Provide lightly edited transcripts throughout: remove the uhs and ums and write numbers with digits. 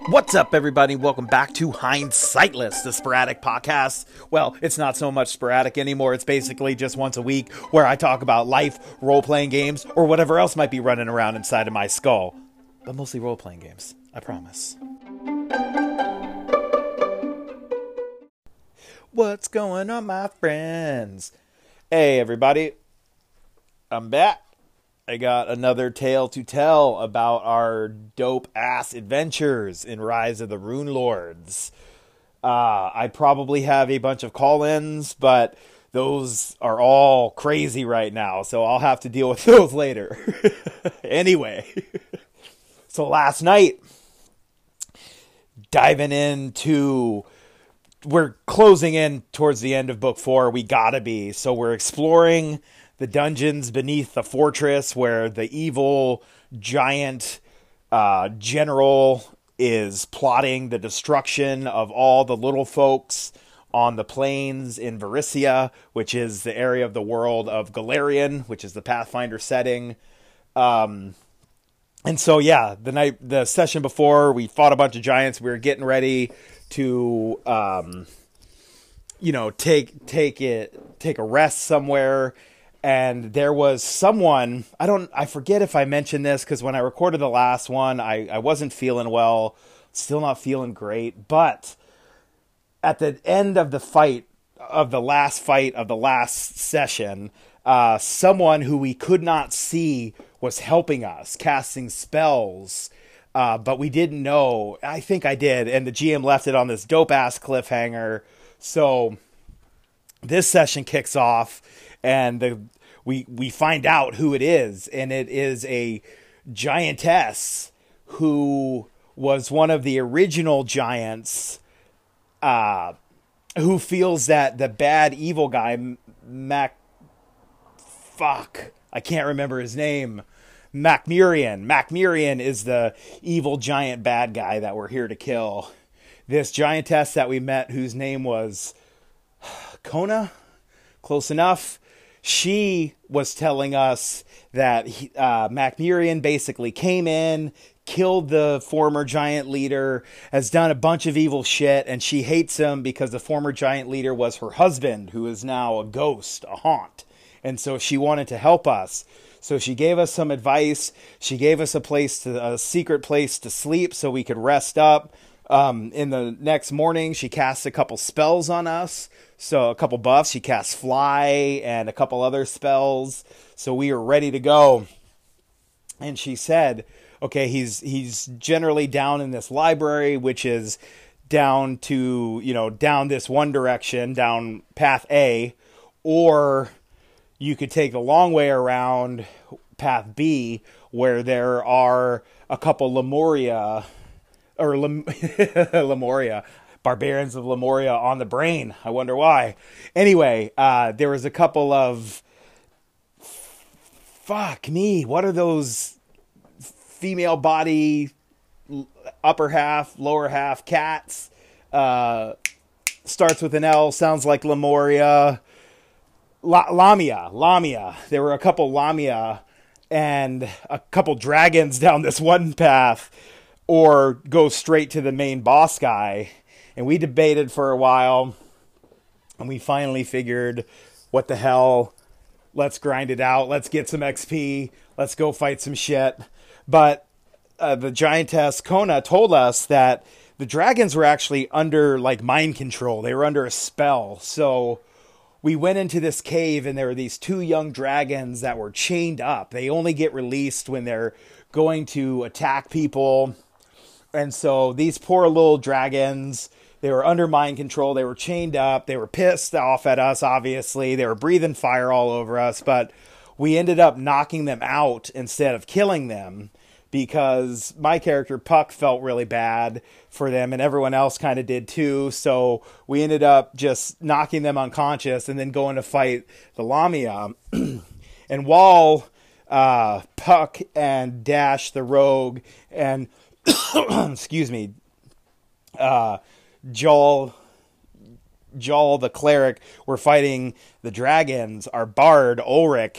What's up, everybody? Welcome back to Hindsightless, the sporadic podcast. Well, it's not so much sporadic anymore. It's basically just once a week where I talk about life, role-playing games, or whatever else might be running around inside of my skull. But mostly role-playing games, I promise. What's going on, my friends? Hey, everybody. I'm back. I got another tale to tell about our dope-ass adventures in Rise of the Runelords. I probably have a bunch of call-ins, but those are all crazy right now, so I'll have to deal with those later. Anyway, so last night, diving into... We're closing in towards the end of Book 4. We gotta be. So we're exploring the dungeons beneath the fortress where the evil giant general is plotting the destruction of all the little folks on the plains in Varisia, which is the area of the world of Golarion, which is the Pathfinder setting. And so, yeah, the session before, we fought a bunch of giants. We were getting ready to, take a rest somewhere. And there was someone, I forget if I mentioned this, because when I recorded the last one, I wasn't feeling well, still not feeling great. But at the end of the last session, someone who we could not see was helping us, casting spells. But we didn't know. I think I did. And the GM left it on this dope-ass cliffhanger. So this session kicks off, and we find out who it is. And it is a giantess who was one of the original giants, who feels that the bad evil guy, I can't remember his name. Macmurian is the evil giant bad guy that we're here to kill. This giantess that we met, whose name was Kona, close enough. She was telling us that Macmurian basically came in, killed the former giant leader, has done a bunch of evil shit, and she hates him because the former giant leader was her husband, who is now a ghost, a haunt. And so she wanted to help us. So she gave us some advice. She gave us a secret place to sleep so we could rest up. In the next morning, she cast a couple spells on us. So a couple buffs. She cast Fly and a couple other spells. So we were ready to go. And she said, okay, he's generally down in this library, which is down this one direction, down path A, or you could take the long way around path B, where there are a couple Lemuria, barbarians of Lemuria on the brain. I wonder why. Anyway, there was a couple of, what are those female body, upper half, lower half cats? Starts with an L, sounds like Lemuria. Lamia. There were a couple Lamia and a couple dragons down this one path, or go straight to the main boss guy. And we debated for a while, and we finally figured, what the hell, let's grind it out, let's get some XP, let's go fight some shit. But the giantess Kona told us that the dragons were actually under mind control. They were under a spell. So we went into this cave, and there were these two young dragons that were chained up. They only get released when they're going to attack people. And so these poor little dragons, they were under mind control. They were chained up. They were pissed off at us, obviously. They were breathing fire all over us. But we ended up knocking them out instead of killing them, because my character Puck felt really bad for them, and everyone else kind of did too. So we ended up just knocking them unconscious and then going to fight the Lamia. And while Puck and Dash the rogue and excuse me, Joel the cleric were fighting the dragons, our bard Ulrich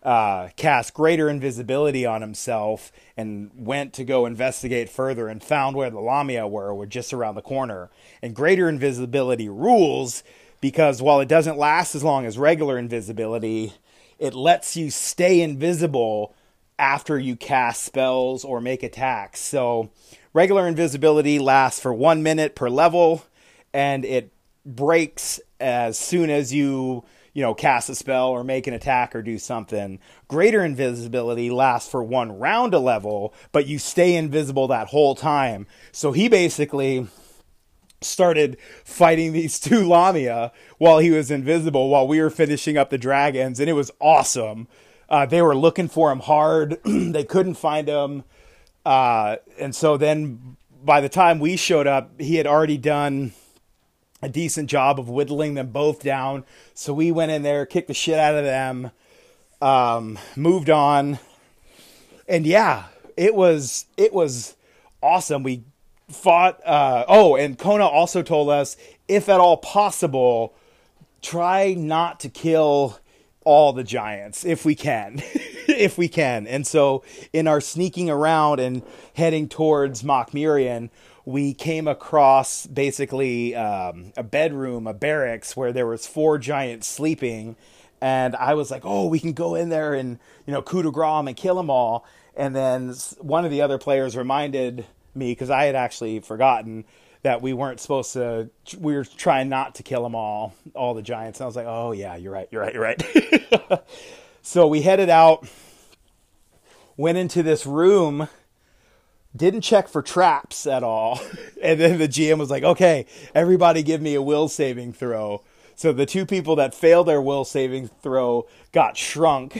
cast greater invisibility on himself and went to go investigate further and found where the Lamia were just around the corner. And greater invisibility rules because while it doesn't last as long as regular invisibility, it lets you stay invisible after you cast spells or make attacks. So regular invisibility lasts for 1 minute per level, and it breaks as soon as you cast a spell or make an attack or do something. Greater invisibility lasts for 1 round a level, but you stay invisible that whole time. So he basically started fighting these 2 Lamia while he was invisible while we were finishing up the dragons, and it was awesome. They were looking for him hard. They couldn't find him. And so then by the time we showed up, he had already done a decent job of whittling them both down. So we went in there, kicked the shit out of them, moved on. And yeah, it was awesome. We fought. And Kona also told us, if at all possible, try not to kill all the giants if we can. If we can. And so in our sneaking around and heading towards Mokmurian, we came across basically a bedroom, a barracks where there was 4 giants sleeping. And I was like, oh, we can go in there and, coup de grace them and kill them all. And then one of the other players reminded me, because I had actually forgotten, that we weren't supposed to, we were trying not to kill them all the giants. And I was like, oh yeah, you're right. So we headed out, went into this room, didn't check for traps at all. And then the GM was like, okay, everybody give me a will saving throw. So the 2 people that failed their will saving throw got shrunk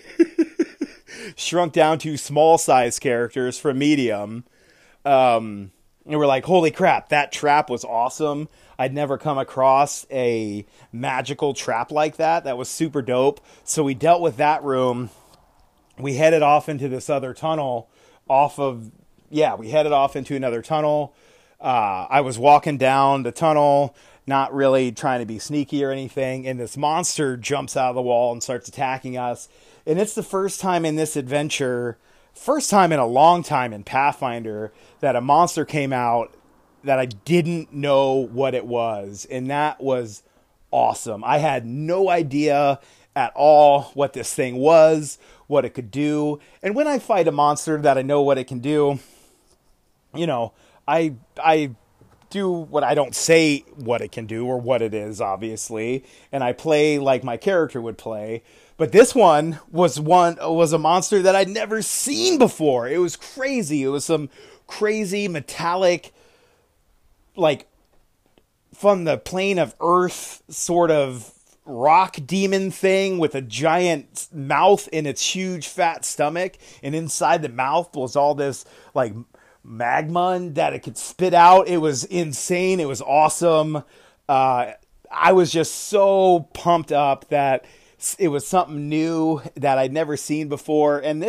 down to small size characters from medium. And we're like, holy crap, that trap was awesome. I'd never come across a magical trap like that. That was super dope. So we dealt with that room. We headed off into this other tunnel we headed off into another tunnel. I was walking down the tunnel, not really trying to be sneaky or anything. And this monster jumps out of the wall and starts attacking us. And it's the first time in this adventure, first time in a long time in Pathfinder, that a monster came out that I didn't know what it was. And that was awesome. I had no idea at all what this thing was, what it could do. And when I fight a monster that I know what it can do, I do what I don't say what it can do or what it is, obviously. And I play like my character would play. But this one was a monster that I'd never seen before. It was crazy. It was some crazy metallic, like from the plane of Earth sort of rock demon thing with a giant mouth in its huge fat stomach. And inside the mouth was all this like magma that it could spit out. It was insane. It was awesome. I was just so pumped up that it was something new that I'd never seen before. And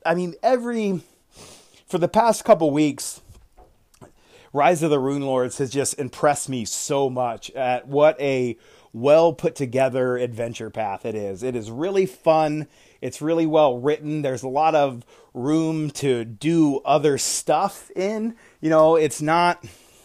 for the past couple weeks, Rise of the Runelords has just impressed me so much at what a well put together adventure path it is. It is really fun. It's really well written. There's a lot of room to do other stuff in. It's not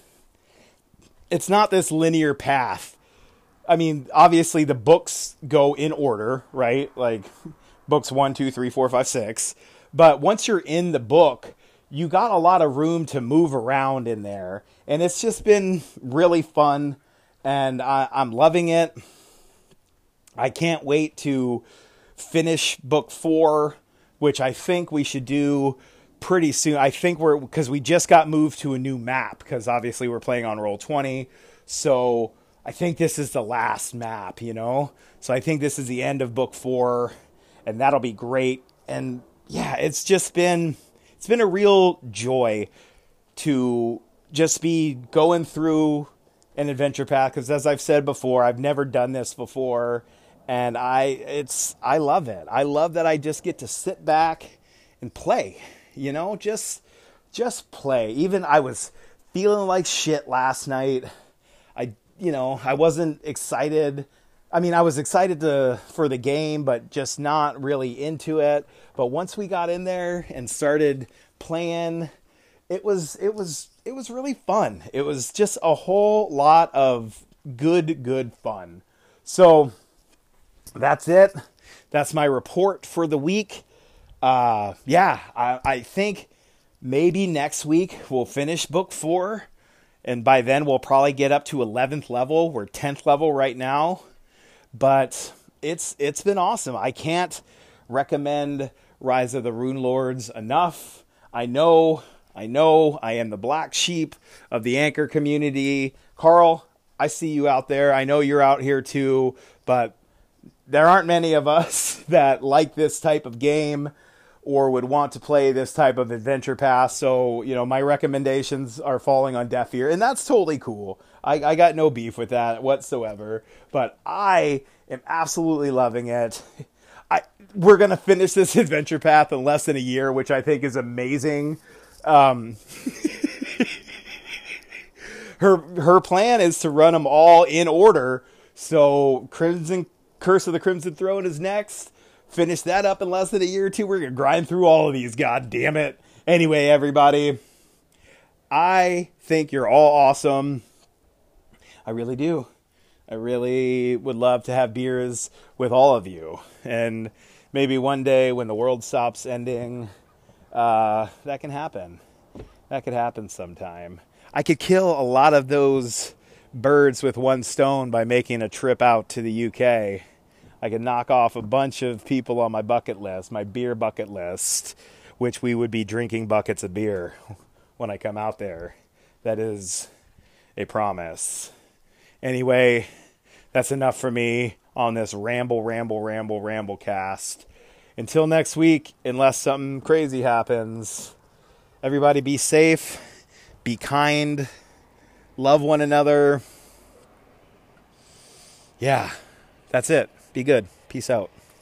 this linear path. I mean, obviously the books go in order, right? Like books 1, 2, 3, 4, 5, 6. But once you're in the book, you got a lot of room to move around in there. And it's just been really fun. And I'm loving it. I can't wait to finish book 4, which I think we should do pretty soon. I think because we just got moved to a new map, because obviously we're playing on Roll20. So I think this is the last map, So I think this is the end of book 4, and that'll be great. And yeah, it's been a real joy to just be going through an adventure path, because as I've said before, I've never done this before, and I love it. I love that I just get to sit back and play, just play. Even I was feeling like shit last night. I wasn't excited I mean, I was excited for the game, but just not really into it. But once we got in there and started playing, it was really fun. It was just a whole lot of good fun. So that's it. That's my report for the week. I think maybe next week we'll finish book 4. And by then we'll probably get up to 11th level. We're 10th level right now. But it's been awesome. I can't recommend Rise of the Runelords enough. I know I am the black sheep of the Anchor community. Carl, I see you out there. I know you're out here too, but there aren't many of us that like this type of game or would want to play this type of adventure path. So, my recommendations are falling on deaf ear, and that's totally cool. I got no beef with that whatsoever, but I am absolutely loving it. We're going to finish this adventure path in less than a year, which I think is amazing. Her plan is to run them all in order. So Curse of the Crimson Throne is next. Finish that up in less than a year or two. We're going to grind through all of these. God damn it. Anyway, everybody, I think you're all awesome. I really do. I really would love to have beers with all of you. And maybe one day when the world stops ending, that can happen. That could happen sometime. I could kill a lot of those birds with one stone by making a trip out to the UK. I could knock off a bunch of people on my bucket list, my beer bucket list, which we would be drinking buckets of beer when I come out there. That is a promise. Anyway, that's enough for me on this ramble cast. Until next week, unless something crazy happens, everybody be safe, be kind, love one another. Yeah, that's it. Be good. Peace out.